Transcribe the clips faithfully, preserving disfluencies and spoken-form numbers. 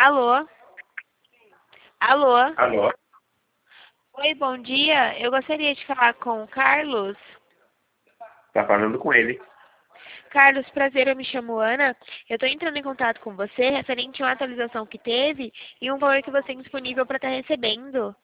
Alô? Alô? Alô? Oi, bom dia. Eu gostaria de falar com o Carlos. Tá falando com ele. Carlos, prazer, eu me chamo Ana. Eu estou entrando em contato com você referente a uma atualização que teve e um valor que você tem disponível para estar recebendo.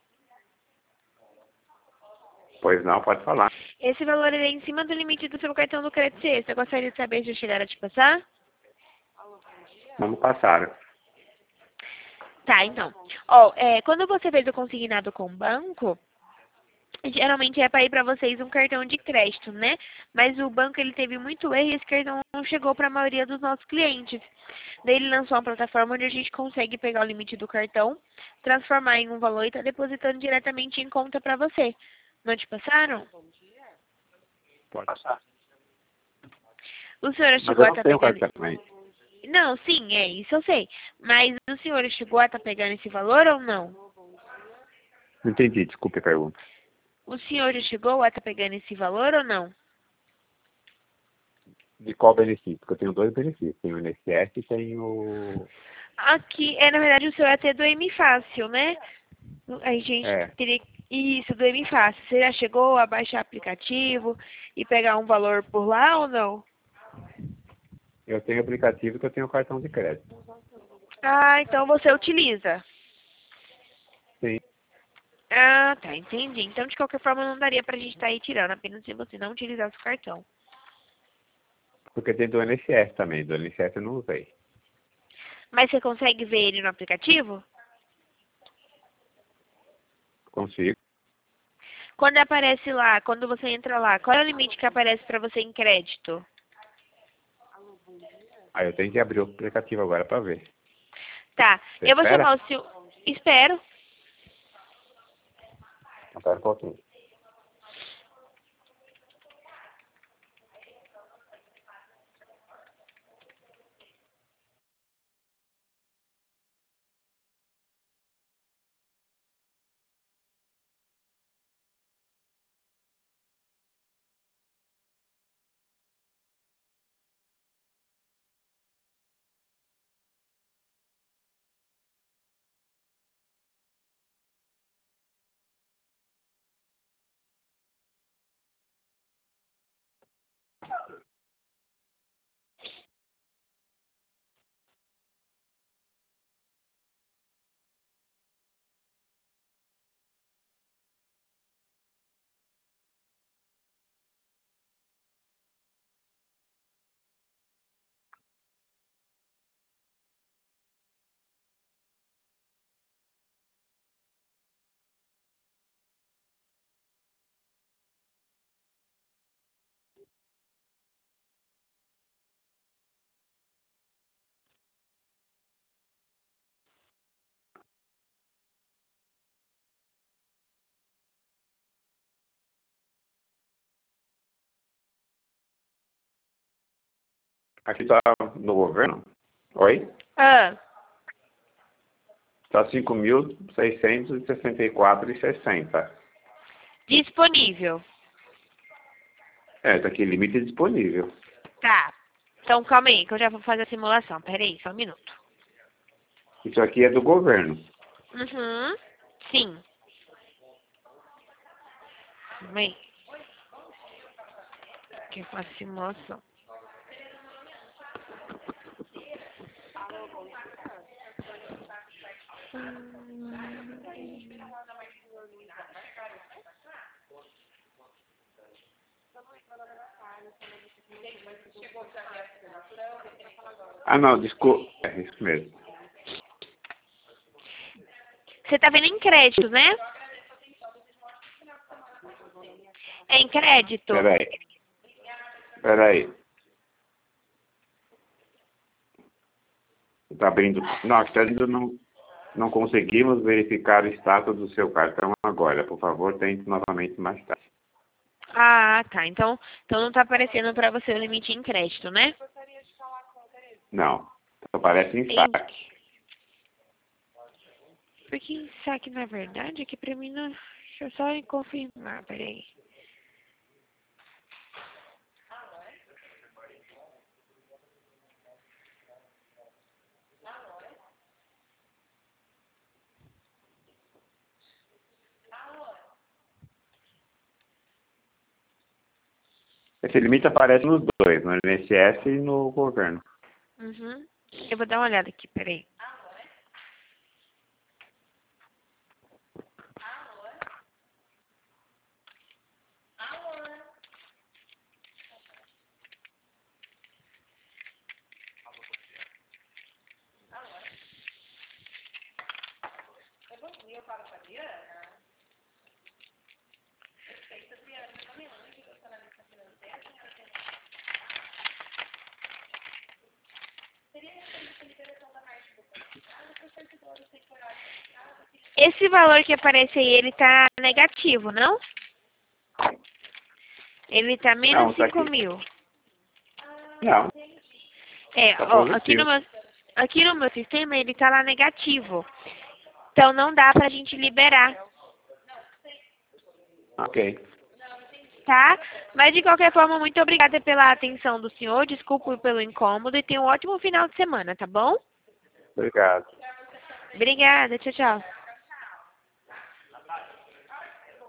Pois não, pode falar. Esse valor é em cima do limite do seu cartão do crédito C. Você gostaria de saber se eu chegar a te passar? Vamos passar. Tá, então. Ó, é, quando você fez o consignado com o banco, geralmente é para ir para vocês um cartão de crédito, né? Mas o banco ele teve muito erro e esse cartão não chegou para a maioria dos nossos clientes. Daí ele lançou uma plataforma onde a gente consegue pegar o limite do cartão, transformar em um valor e tá depositando diretamente em conta para você. Não te passaram? Pode passar. O senhor Mas chegou eu a não estar tenho pegando... cartão também. Não, sim, é isso eu sei. Mas o senhor chegou a estar pegando esse valor ou não? Não entendi, desculpe a pergunta. O senhor já chegou a estar pegando esse valor ou não? De qual benefício? Porque eu tenho dois benefícios. Tenho o I N S S e tenho... Aqui, é, na verdade, o senhor é até do M Fácil, né? A gente É, teria isso do M Fácil. Você já chegou a baixar aplicativo e pegar um valor por lá ou não? eu tenho aplicativo que eu tenho cartão de crédito. Ah, então você utiliza. Sim, Ah, tá, entendi. Então, de qualquer forma, não daria pra gente estar aí tirando, apenas se você não utilizasse o cartão. porque tem do I N S S também. Do I N S S eu não usei. Mas você consegue ver ele no aplicativo? Consigo. Quando aparece lá, quando você entra lá, qual é o limite que aparece pra você em crédito? Aí eu tenho que abrir o aplicativo agora para ver. Tá, Você eu vou espera? chamar o seu... Espero. Espera um pouquinho. Aqui tá no governo. Oi? Ah, Está cinco mil seiscentos e sessenta e quatro e sessenta. disponível. É, tá aqui, limite disponível. Tá. Então, calma aí, que eu já vou fazer a simulação. Pera aí, só um minuto. Isso aqui é do governo. Uhum. Sim. Calma aí. Que eu faço simulação. Ah, não, desculpa. É isso mesmo. Você tá vendo em crédito, né? É em crédito? Peraí. Peraí. Tá abrindo. Não, está dizendo não, não conseguimos verificar o status do seu cartão agora. Por favor, tente novamente mais tarde. Ah, tá. Então, então não tá aparecendo pra você o limite em crédito, né? Não. Aparece em Em... saque. Porque em saque, na verdade, aqui pra mim não... Deixa eu só confirmar, peraí. Esse limite aparece nos dois, no I N S S e no governo. Uhum. Eu vou dar uma olhada aqui, peraí. Esse valor que aparece aí, ele tá negativo, não? Ele tá menos Não, tá cinco aqui. mil. Não, É, tá ó, aqui no positivo. meu, aqui no meu sistema ele tá lá negativo. Então não dá pra gente liberar, Ok. tá? Mas de qualquer forma, muito obrigada pela atenção do senhor, desculpe pelo incômodo e tenha um ótimo final de semana, tá bom? Obrigado. Obrigada, tchau, tchau.